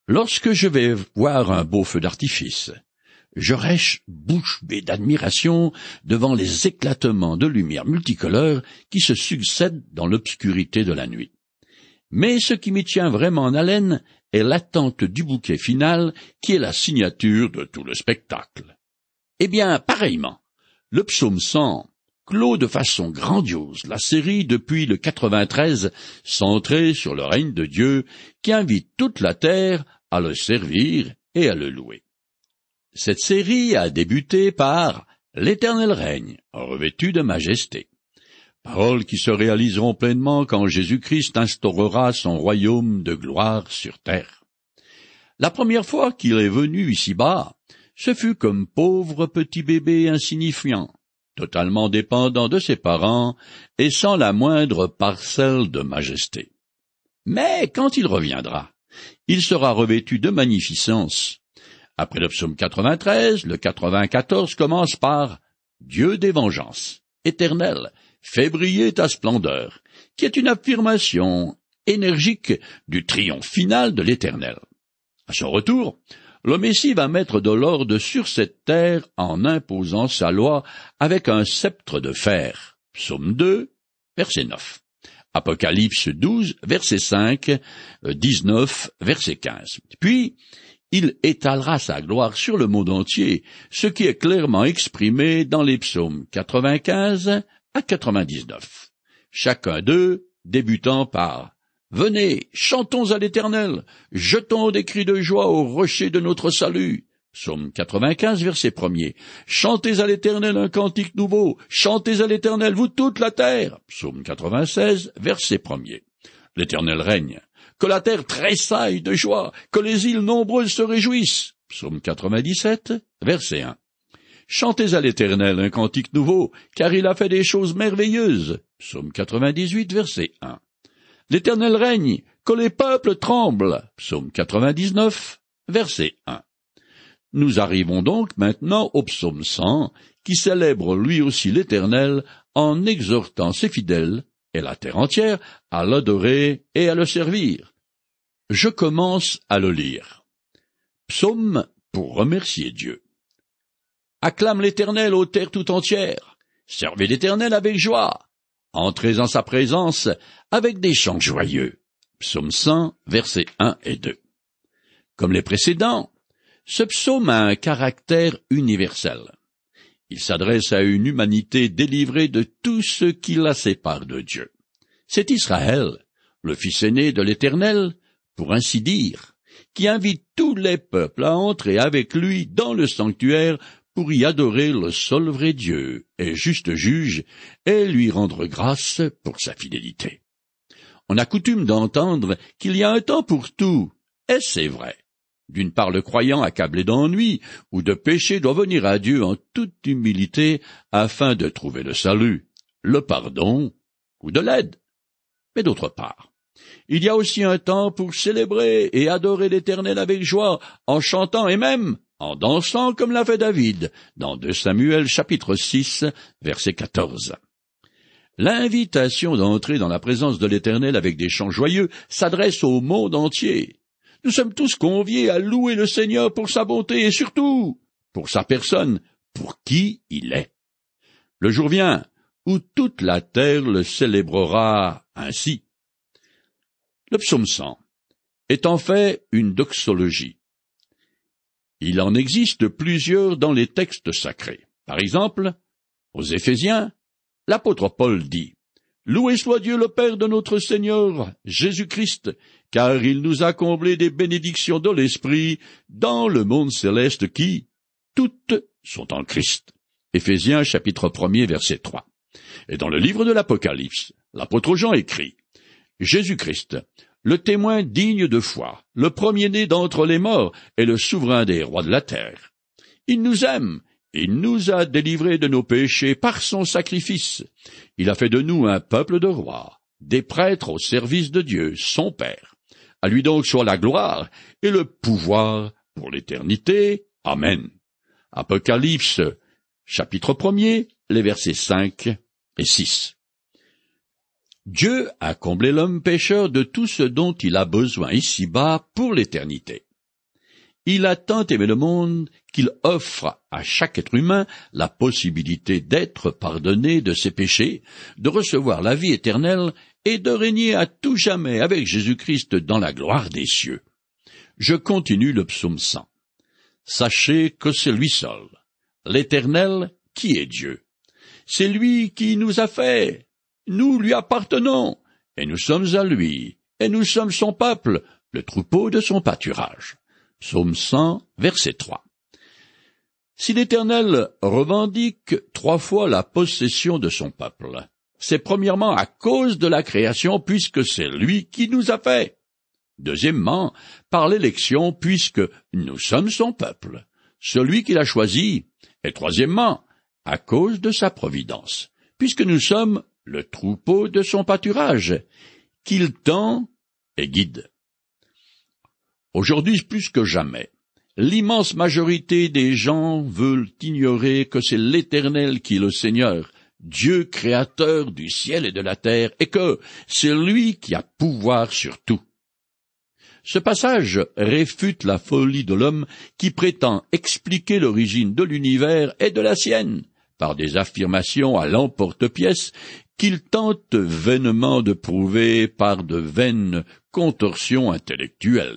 Lorsque je vais voir un beau feu d'artifice, je reste bouche bée d'admiration devant les éclatements de lumière multicolores qui se succèdent dans l'obscurité de la nuit. Mais ce qui m'y tient vraiment en haleine est l'attente du bouquet final qui est la signature de tout le spectacle. Eh bien, pareillement, le psaume 100 clôt de façon grandiose la série depuis le 93, centrée sur le règne de Dieu qui invite toute la terre à le servir et à le louer. Cette série a débuté par « L'Éternel règne, revêtu de majesté ». Paroles qui se réaliseront pleinement quand Jésus-Christ instaurera son royaume de gloire sur terre. La première fois qu'il est venu ici-bas, ce fut comme pauvre petit bébé insignifiant, totalement dépendant de ses parents et sans la moindre parcelle de majesté. Mais quand il reviendra, il sera revêtu de magnificence. Après le psaume 93, le 94 commence par « Dieu des vengeances, éternel, fais briller ta splendeur », qui est une affirmation énergique du triomphe final de l'Éternel. À son retour, le Messie va mettre de l'ordre sur cette terre en imposant sa loi avec un sceptre de fer. Psaume 2, verset 9. Apocalypse 12, verset 5, 19, verset 15. Puis, il étalera sa gloire sur le monde entier, ce qui est clairement exprimé dans les psaumes 95 à 99. Chacun d'eux débutant par « Venez, chantons à l'Éternel, jetons des cris de joie au rocher de notre salut ». Psaume 95, verset 1er. « Chantez à l'Éternel un cantique nouveau, chantez à l'Éternel, vous toute la terre ». Psaume 96, verset 1er. L'Éternel règne. Que la terre tressaille de joie, que les îles nombreuses se réjouissent. Psaume 97, verset 1. Chantez à l'Éternel un cantique nouveau, car il a fait des choses merveilleuses. Psaume 98, verset 1. L'Éternel règne, que les peuples tremblent. Psaume 99, verset 1. Nous arrivons donc maintenant au psaume 100, qui célèbre lui aussi l'Éternel en exhortant ses fidèles et la terre entière à l'adorer et à le servir. Je commence à le lire. Psaume pour remercier Dieu. Acclame l'Éternel ô terre tout entière. Servez l'Éternel avec joie. Entrez en sa présence avec des chants joyeux. Psaume 100, versets 1 et 2. Comme les précédents, ce psaume a un caractère universel. Il s'adresse à une humanité délivrée de tout ce qui la sépare de Dieu. C'est Israël, le fils aîné de l'Éternel, pour ainsi dire, qui invite tous les peuples à entrer avec lui dans le sanctuaire pour y adorer le seul vrai Dieu et juste juge et lui rendre grâce pour sa fidélité. On a coutume d'entendre qu'il y a un temps pour tout, et c'est vrai. D'une part, le croyant accablé d'ennui ou de péché doit venir à Dieu en toute humilité afin de trouver le salut, le pardon ou de l'aide. Mais d'autre part, il y a aussi un temps pour célébrer et adorer l'Éternel avec joie, en chantant et même en dansant comme l'a fait David, dans 2 Samuel chapitre 6, verset 14. L'invitation d'entrer dans la présence de l'Éternel avec des chants joyeux s'adresse au monde entier. Nous sommes tous conviés à louer le Seigneur pour sa bonté et surtout pour sa personne, pour qui il est. Le jour vient où toute la terre le célébrera ainsi. Le psaume 100 est en fait une doxologie. Il en existe plusieurs dans les textes sacrés. Par exemple, aux Éphésiens, l'apôtre Paul dit « Loué soit Dieu le Père de notre Seigneur Jésus-Christ, car il nous a comblés des bénédictions de l'Esprit dans le monde céleste qui, toutes, sont en Christ. » Éphésiens chapitre 1er verset 3. Et dans le livre de l'Apocalypse, l'apôtre Jean écrit « Jésus-Christ, le témoin digne de foi, le premier-né d'entre les morts et le souverain des rois de la terre. Il nous aime, il nous a délivrés de nos péchés par son sacrifice. Il a fait de nous un peuple de rois, des prêtres au service de Dieu, son Père. À lui donc soit la gloire et le pouvoir pour l'éternité. Amen. » Apocalypse, chapitre 1er, les versets 5 et 6. Dieu a comblé l'homme pécheur de tout ce dont il a besoin ici-bas pour l'éternité. Il a tant aimé le monde qu'il offre à chaque être humain la possibilité d'être pardonné de ses péchés, de recevoir la vie éternelle et de régner à tout jamais avec Jésus-Christ dans la gloire des cieux. Je continue le psaume 100. Sachez que c'est lui seul, l'Éternel, qui est Dieu. C'est lui qui nous a fait. Nous lui appartenons, et nous sommes à lui, et nous sommes son peuple, le troupeau de son pâturage. Psaume 100, verset 3. Si l'Éternel revendique 3 fois la possession de son peuple, c'est premièrement à cause de la création, puisque c'est lui qui nous a fait. Deuxièmement, par l'élection, puisque nous sommes son peuple, celui qu'il a choisi. Et troisièmement, à cause de sa providence, puisque nous sommes le troupeau de son pâturage, qu'il tend et guide. Aujourd'hui, plus que jamais, l'immense majorité des gens veulent ignorer que c'est l'Éternel qui est le Seigneur, Dieu créateur du ciel et de la terre, et que c'est lui qui a pouvoir sur tout. Ce passage réfute la folie de l'homme qui prétend expliquer l'origine de l'univers et de la sienne par des affirmations à l'emporte-pièce qu'il tente vainement de prouver par de vaines contorsions intellectuelles.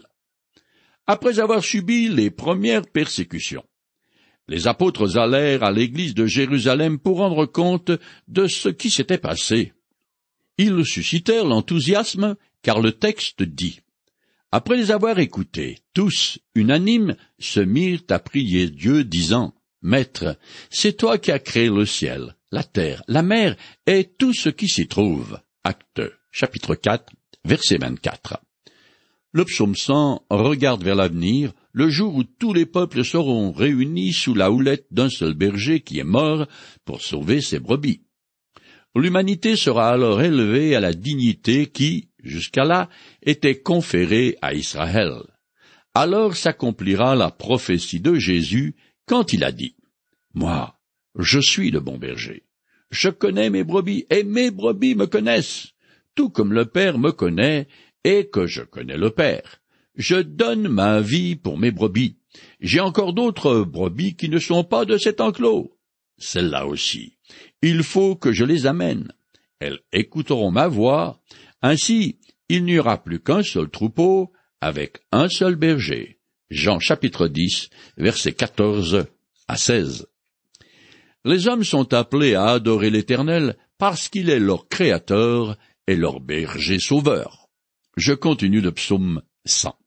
Après avoir subi les premières persécutions, les apôtres allèrent à l'église de Jérusalem pour rendre compte de ce qui s'était passé. Ils suscitèrent l'enthousiasme, car le texte dit: après les avoir écoutés, tous, unanimes, se mirent à prier Dieu, disant: Maître, c'est toi qui as créé le ciel, la terre, la mer et tout ce qui s'y trouve. Actes, chapitre 4, verset 24. Le psaume 100 regarde vers l'avenir, le jour où tous les peuples seront réunis sous la houlette d'un seul berger qui est mort pour sauver ses brebis. L'humanité sera alors élevée à la dignité qui, jusqu'à là, était conférée à Israël. Alors s'accomplira la prophétie de Jésus quand il a dit: Moi, je suis le bon berger. Je connais mes brebis, et mes brebis me connaissent, tout comme le Père me connaît, et que je connais le Père. Je donne ma vie pour mes brebis. J'ai encore d'autres brebis qui ne sont pas de cet enclos. Celles-là aussi, il faut que je les amène. Elles écouteront ma voix. Ainsi, il n'y aura plus qu'un seul troupeau, avec un seul berger. Jean chapitre 10, versets 14 à 16. Les hommes sont appelés à adorer l'Éternel parce qu'il est leur Créateur et leur berger sauveur. Je continue le psaume 100.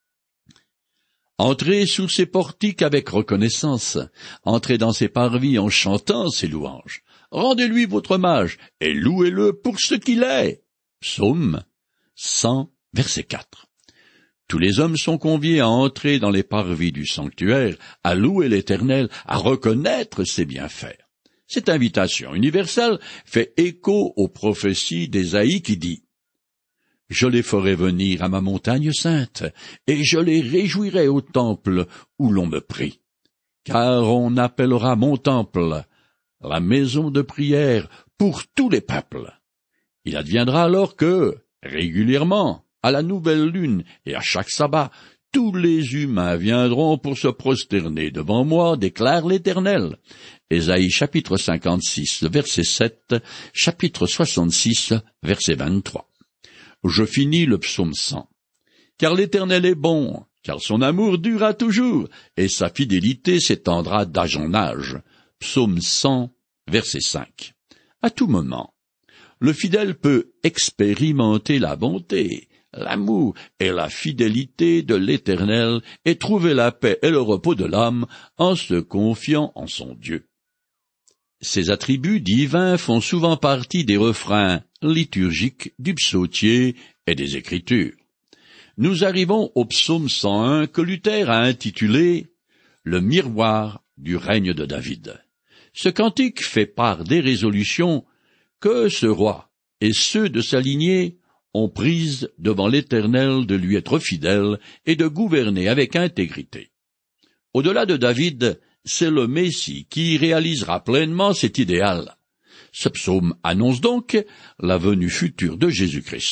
Entrez sous ses portiques avec reconnaissance, entrez dans ses parvis en chantant ses louanges. Rendez-lui votre hommage et louez-le pour ce qu'il est. Psaume 100, verset 4. Tous les hommes sont conviés à entrer dans les parvis du sanctuaire, à louer l'Éternel, à reconnaître ses bienfaits. Cette invitation universelle fait écho aux prophéties d'Ésaïe qui dit: Je les ferai venir à ma montagne sainte, et je les réjouirai au temple où l'on me prie. Car on appellera mon temple la maison de prière pour tous les peuples. Il adviendra alors que, régulièrement, à la nouvelle lune et à chaque sabbat, tous les humains viendront pour se prosterner devant moi, déclare l'Éternel. Ésaïe chapitre 56, verset 7, chapitre 66, verset 23. Je finis le psaume 100. Car l'Éternel est bon, car son amour durera toujours, et sa fidélité s'étendra d'âge en âge. Psaume 100, verset 5. À tout moment, le fidèle peut expérimenter la bonté, l'amour et la fidélité de l'Éternel et trouver la paix et le repos de l'âme en se confiant en son Dieu. Ces attributs divins font souvent partie des refrains liturgiques du psautier et des Écritures. Nous arrivons au psaume 101 que Luther a intitulé « Le miroir du règne de David ». Ce cantique fait part des résolutions que ce roi et ceux de sa lignée ont prises devant l'Éternel de lui être fidèles et de gouverner avec intégrité. Au-delà de David, c'est le Messie qui réalisera pleinement cet idéal. Ce psaume annonce donc la venue future de Jésus-Christ.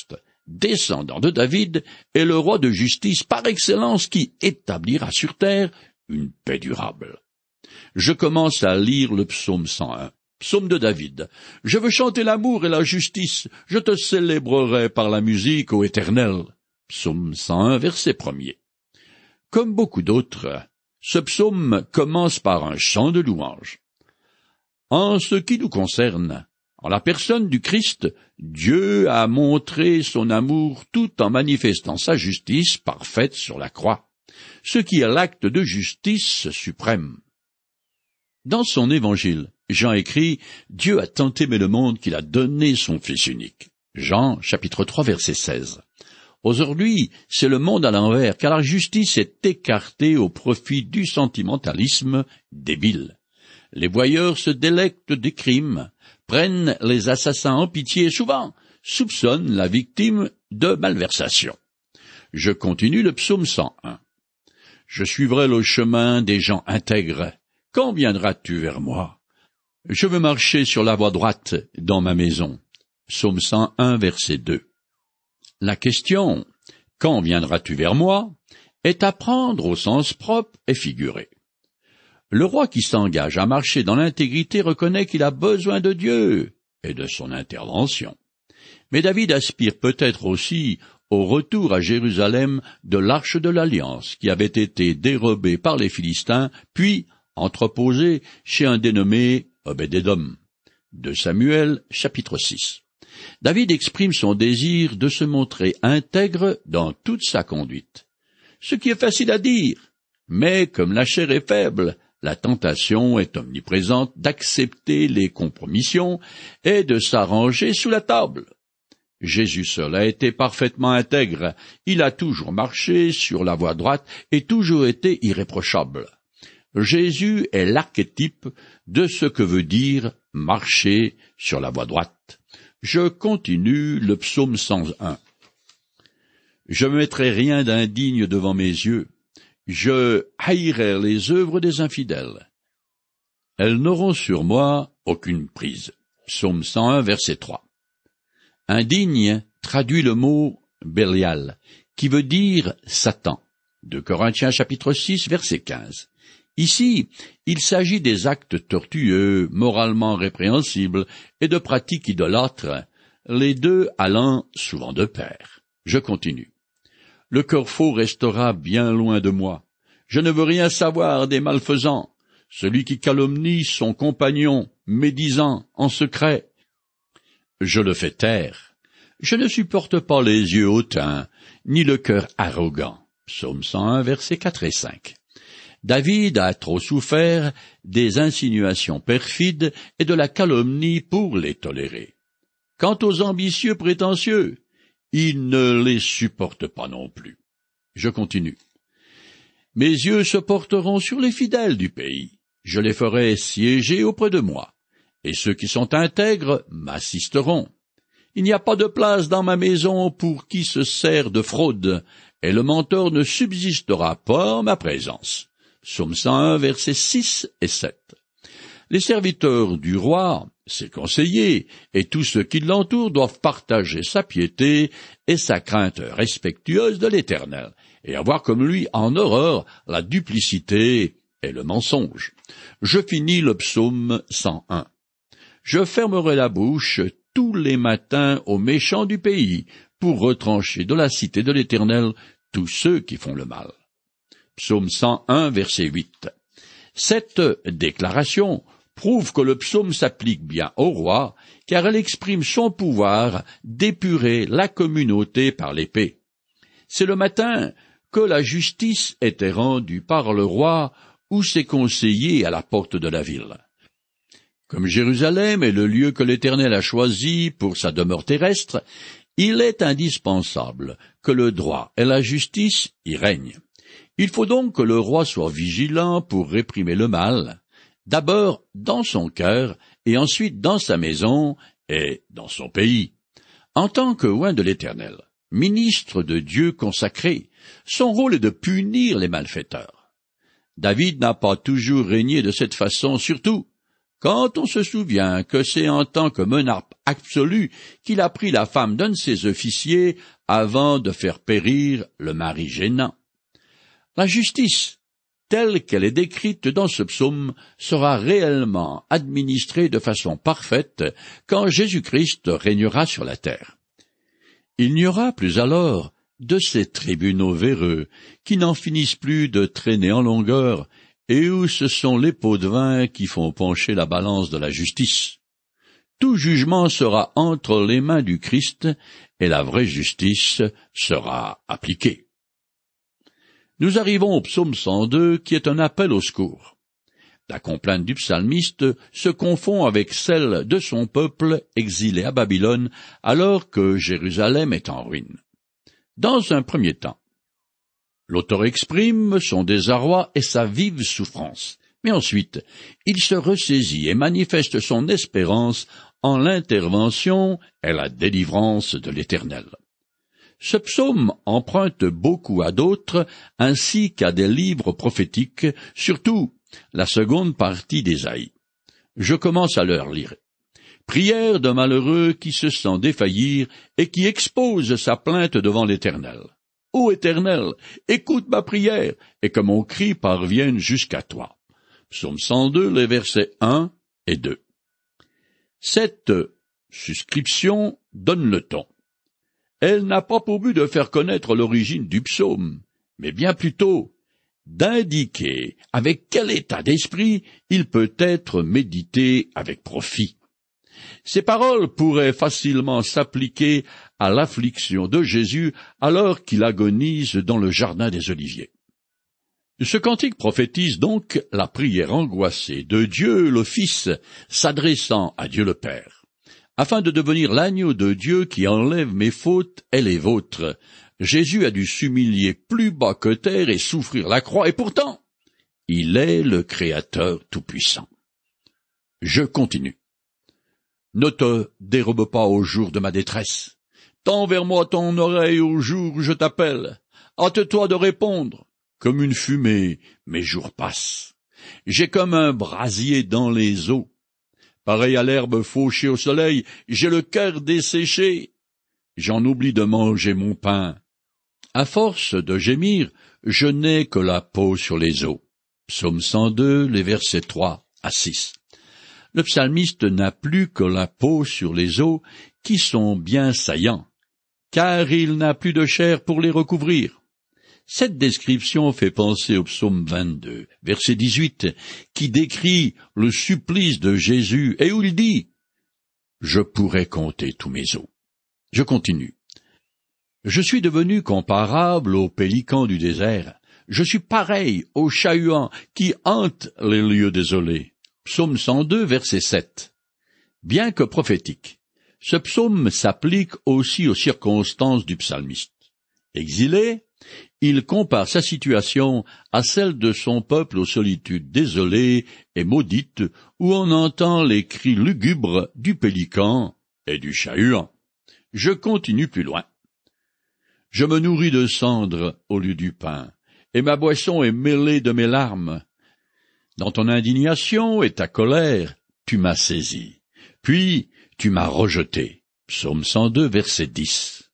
descendant de David, est le roi de justice par excellence qui établira sur terre une paix durable. Je commence à lire le psaume 101. Psaume de David. Je veux chanter l'amour et la justice. Je te célébrerai par la musique, ô Éternel. Psaume 101, verset 1er. Comme beaucoup d'autres, ce psaume commence par un chant de louange. En ce qui nous concerne, en la personne du Christ, Dieu a montré son amour tout en manifestant sa justice parfaite sur la croix, ce qui est l'acte de justice suprême. Dans son évangile, Jean écrit « Dieu a tant aimé le monde qu'il a donné son Fils unique ». Jean, chapitre 3, verset 16. Aujourd'hui, c'est le monde à l'envers, car la justice est écartée au profit du sentimentalisme débile. Les voyeurs se délectent des crimes, prennent les assassins en pitié et souvent soupçonnent la victime de malversation. Je continue le psaume 101. Je suivrai le chemin des gens intègres. Quand viendras-tu vers moi? Je veux marcher sur la voie droite dans ma maison. Psaume 101, verset 2. La question « Quand viendras-tu vers moi ?» est à prendre au sens propre et figuré. Le roi qui s'engage à marcher dans l'intégrité reconnaît qu'il a besoin de Dieu et de son intervention. Mais David aspire peut-être aussi au retour à Jérusalem de l'arche de l'Alliance qui avait été dérobée par les Philistins, puis entreposée chez un dénommé Obed-Édom. 2 Samuel, chapitre 6. David exprime son désir de se montrer intègre dans toute sa conduite. Ce qui est facile à dire, mais comme la chair est faible, la tentation est omniprésente d'accepter les compromissions et de s'arranger sous la table. Jésus seul a été parfaitement intègre, il a toujours marché sur la voie droite et toujours été irréprochable. Jésus est l'archétype de ce que veut dire marcher sur la voie droite. Je continue le psaume 101. Je ne mettrai rien d'indigne devant mes yeux. Je haïrai les œuvres des infidèles. Elles n'auront sur moi aucune prise. Psaume 101, verset 3. Indigne traduit le mot Bélial, qui veut dire Satan. 2 Corinthiens chapitre 6, verset 15. Ici, il s'agit des actes tortueux, moralement répréhensibles et de pratiques idolâtres, les deux allant souvent de pair. Je continue. Le cœur faux restera bien loin de moi. Je ne veux rien savoir des malfaisants, celui qui calomnie son compagnon, médisant en secret. Je le fais taire. Je ne supporte pas les yeux hautains, ni le cœur arrogant. Psaume 101, versets 4 et 5. David a trop souffert des insinuations perfides et de la calomnie pour les tolérer. Quant aux ambitieux prétentieux, il ne les supporte pas non plus. Je continue. Mes yeux se porteront sur les fidèles du pays. Je les ferai siéger auprès de moi, et ceux qui sont intègres m'assisteront. Il n'y a pas de place dans ma maison pour qui se sert de fraude, et le menteur ne subsistera pas en ma présence. Psaume 101, versets 6 et 7. Les serviteurs du roi, ses conseillers et tous ceux qui l'entourent doivent partager sa piété et sa crainte respectueuse de l'Éternel, et avoir comme lui en horreur la duplicité et le mensonge. Je finis le psaume 101. Je fermerai la bouche tous les matins aux méchants du pays, pour retrancher de la cité de l'Éternel tous ceux qui font le mal. Psaume 101, verset 8. Cette déclaration prouve que le psaume s'applique bien au roi, car elle exprime son pouvoir d'épurer la communauté par l'épée. C'est le matin que la justice était rendue par le roi ou ses conseillers à la porte de la ville. Comme Jérusalem est le lieu que l'Éternel a choisi pour sa demeure terrestre, il est indispensable que le droit et la justice y règnent. Il faut donc que le roi soit vigilant pour réprimer le mal, d'abord dans son cœur et ensuite dans sa maison et dans son pays. En tant que oint de l'Éternel, ministre de Dieu consacré, son rôle est de punir les malfaiteurs. David n'a pas toujours régné de cette façon, surtout Quand on se souvient que c'est en tant que monarque absolu qu'il a pris la femme d'un de ses officiers avant de faire périr le mari gênant. La justice, telle qu'elle est décrite dans ce psaume, sera réellement administrée de façon parfaite quand Jésus-Christ régnera sur la terre. Il n'y aura plus alors de ces tribunaux véreux qui n'en finissent plus de traîner en longueur et où ce sont les pots de vin qui font pencher la balance de la justice. Tout jugement sera entre les mains du Christ et la vraie justice sera appliquée. Nous arrivons au psaume 102 qui est un appel au secours. La complainte du psalmiste se confond avec celle de son peuple exilé à Babylone alors que Jérusalem est en ruine. Dans un premier temps, l'auteur exprime son désarroi et sa vive souffrance, mais ensuite, il se ressaisit et manifeste son espérance en l'intervention et la délivrance de l'Éternel. Ce psaume emprunte beaucoup à d'autres, ainsi qu'à des livres prophétiques, surtout la seconde partie d'Ésaïe. Je commence à leur lire. Prière d'un malheureux qui se sent défaillir et qui expose sa plainte devant l'Éternel. Ô Éternel, écoute ma prière et que mon cri parvienne jusqu'à toi. Psaume 102, les versets 1 et 2. Cette suscription donne le ton. Elle n'a pas pour but de faire connaître l'origine du psaume, mais bien plutôt d'indiquer avec quel état d'esprit il peut être médité avec profit. Ces paroles pourraient facilement s'appliquer à l'affliction de Jésus alors qu'il agonise dans le jardin des Oliviers. Ce cantique prophétise donc la prière angoissée de Dieu le Fils s'adressant à Dieu le Père. Afin de devenir l'agneau de Dieu qui enlève mes fautes et les vôtres, Jésus a dû s'humilier plus bas que terre et souffrir la croix, et pourtant, il est le Créateur tout-puissant. Je continue. Ne te dérobe pas au jour de ma détresse. Tends vers moi ton oreille au jour où je t'appelle. Hâte-toi de répondre. Comme une fumée, mes jours passent. J'ai comme un brasier dans les eaux. Pareil à l'herbe fauchée au soleil, j'ai le cœur desséché. J'en oublie de manger mon pain. À force de gémir, je n'ai que la peau sur les os. Psaume 102, les versets 3 à 6. Le psalmiste n'a plus que la peau sur les os qui sont bien saillants, car il n'a plus de chair pour les recouvrir. Cette description fait penser au psaume 22, verset 18, qui décrit le supplice de Jésus et où il dit « Je pourrais compter tous mes os ». Je continue. Je suis devenu comparable au pélican du désert. Je suis pareil au chat-huant qui hante les lieux désolés. Psaume 102, verset 7. Bien que prophétique, ce psaume s'applique aussi aux circonstances du psalmiste. Exilé, il compare sa situation à celle de son peuple aux solitudes désolées et maudites où on entend les cris lugubres du pélican et du chat-huant. Je continue plus loin. Je me nourris de cendres au lieu du pain, et ma boisson est mêlée de mes larmes. Dans ton indignation et ta colère, tu m'as saisi, puis tu m'as rejeté. Psaume 102, verset 10.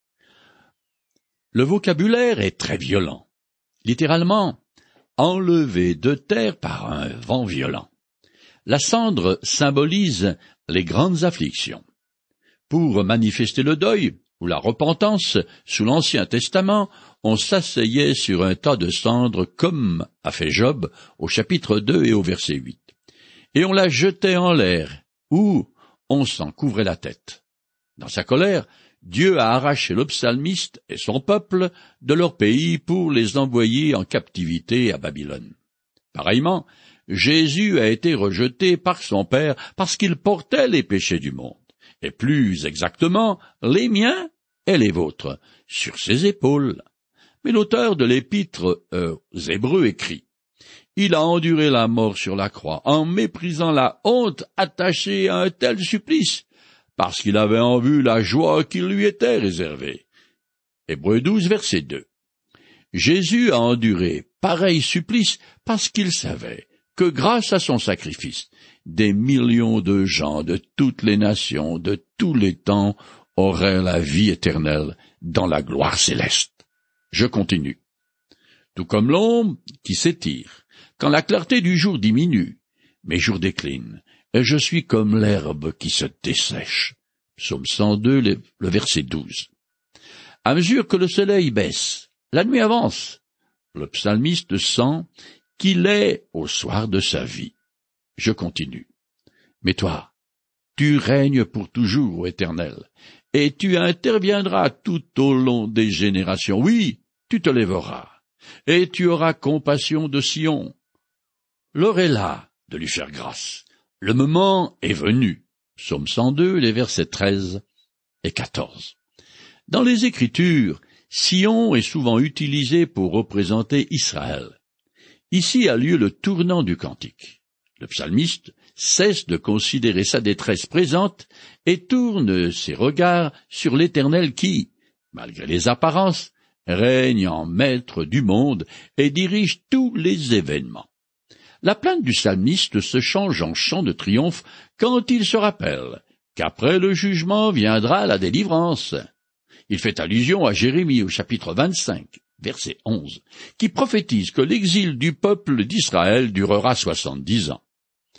Le vocabulaire est très violent. Littéralement, enlevé de terre par un vent violent. La cendre symbolise les grandes afflictions. Pour manifester le deuil ou la repentance, sous l'Ancien Testament, on s'asseyait sur un tas de cendres comme a fait Job au chapitre 2 et au verset 8. Et on la jetait en l'air, ou on s'en couvrait la tête. Dans sa colère, Dieu a arraché le psalmiste et son peuple de leur pays pour les envoyer en captivité à Babylone. Pareillement, Jésus a été rejeté par son Père parce qu'il portait les péchés du monde, et plus exactement les miens et les vôtres, sur ses épaules. Mais l'auteur de l'épître aux Hébreux écrit « Il a enduré la mort sur la croix, en méprisant la honte attachée à un tel supplice, parce qu'il avait en vue la joie qui lui était réservée. » Hébreux 12, verset 2. Jésus a enduré pareil supplice parce qu'il savait que grâce à son sacrifice, des millions de gens de toutes les nations, de tous les temps, auraient la vie éternelle dans la gloire céleste. Je continue. Tout comme l'ombre qui s'étire, quand la clarté du jour diminue, mes jours déclinent, et je suis comme l'herbe qui se dessèche. Psaume 102, le verset 12. À mesure que le soleil baisse, la nuit avance. Le psalmiste sent qu'il est au soir de sa vie. Je continue. Mais toi, tu règnes pour toujours, ô Éternel, et tu interviendras tout au long des générations. Oui, tu te lèveras, et tu auras compassion de Sion. L'heure est là de lui faire grâce. Le moment est venu. Psaume 102, les versets 13 et 14. Dans les Écritures, Sion est souvent utilisé pour représenter Israël. Ici a lieu le tournant du cantique. Le psalmiste cesse de considérer sa détresse présente et tourne ses regards sur l'Éternel qui, malgré les apparences, règne en maître du monde et dirige tous les événements. La plainte du psalmiste se change en chant de triomphe quand il se rappelle qu'après le jugement viendra la délivrance. Il fait allusion à Jérémie au chapitre 25, verset 11, qui prophétise que l'exil du peuple d'Israël durera 70 ans.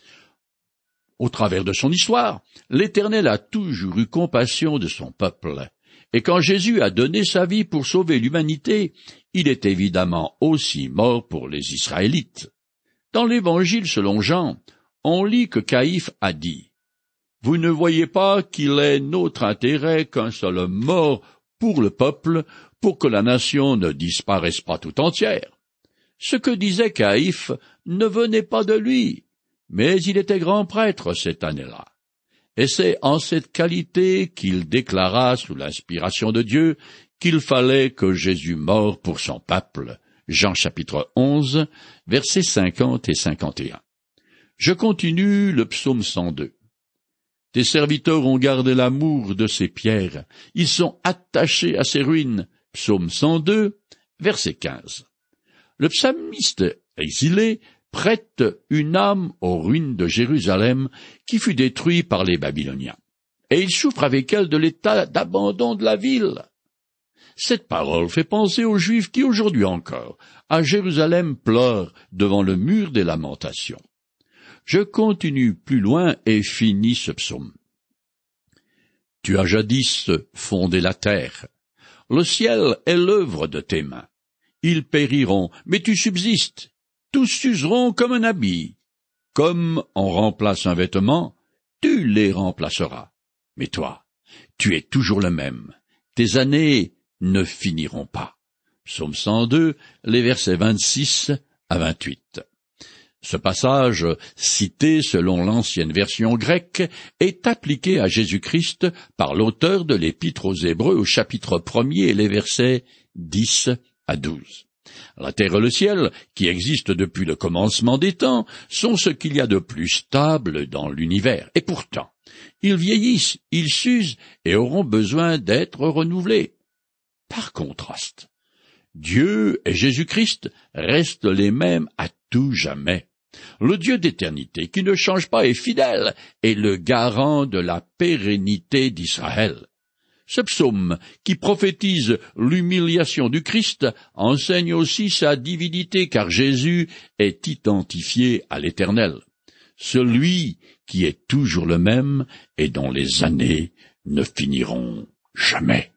Au travers de son histoire, l'Éternel a toujours eu compassion de son peuple. Et quand Jésus a donné sa vie pour sauver l'humanité, il est évidemment aussi mort pour les Israélites. Dans l'Évangile selon Jean, on lit que Caïphe a dit « Vous ne voyez pas qu'il est notre intérêt qu'un seul homme mort pour le peuple, pour que la nation ne disparaisse pas tout entière. » Ce que disait Caïphe ne venait pas de lui, mais il était grand prêtre cette année-là. Et c'est en cette qualité qu'il déclara sous l'inspiration de Dieu qu'il fallait que Jésus meure pour son peuple. Jean chapitre 11, versets 50 et 51. Je continue le psaume 102. Tes serviteurs ont gardé l'amour de ces pierres, ils sont attachés à ces ruines. Psaume 102, verset 15. Le psalmiste exilé prête une âme aux ruines de Jérusalem qui fut détruite par les Babyloniens. Et il souffre avec elle de l'état d'abandon de la ville. Cette parole fait penser aux Juifs qui, aujourd'hui encore, à Jérusalem, pleurent devant le mur des lamentations. Je continue plus loin et finis ce psaume. Tu as jadis fondé la terre. Le ciel est l'œuvre de tes mains. Ils périront, mais tu subsistes. Tous s'useront comme un habit. Comme on remplace un vêtement, tu les remplaceras. Mais toi, tu es toujours le même. Tes années ne finiront pas. Psaume 102, les versets 26 à 28. Ce passage, cité selon l'ancienne version grecque, est appliqué à Jésus-Christ par l'auteur de l'Épître aux Hébreux au chapitre 1er et les versets 10 à 12. La terre et le ciel, qui existent depuis le commencement des temps, sont ce qu'il y a de plus stable dans l'univers. Et pourtant, ils vieillissent, ils s'usent et auront besoin d'être renouvelés. Par contraste, Dieu et Jésus-Christ restent les mêmes à tout jamais. Le Dieu d'éternité qui ne change pas est fidèle et le garant de la pérennité d'Israël. Ce psaume, qui prophétise l'humiliation du Christ, enseigne aussi sa divinité, car Jésus est identifié à l'Éternel, celui qui est toujours le même et dont les années ne finiront jamais.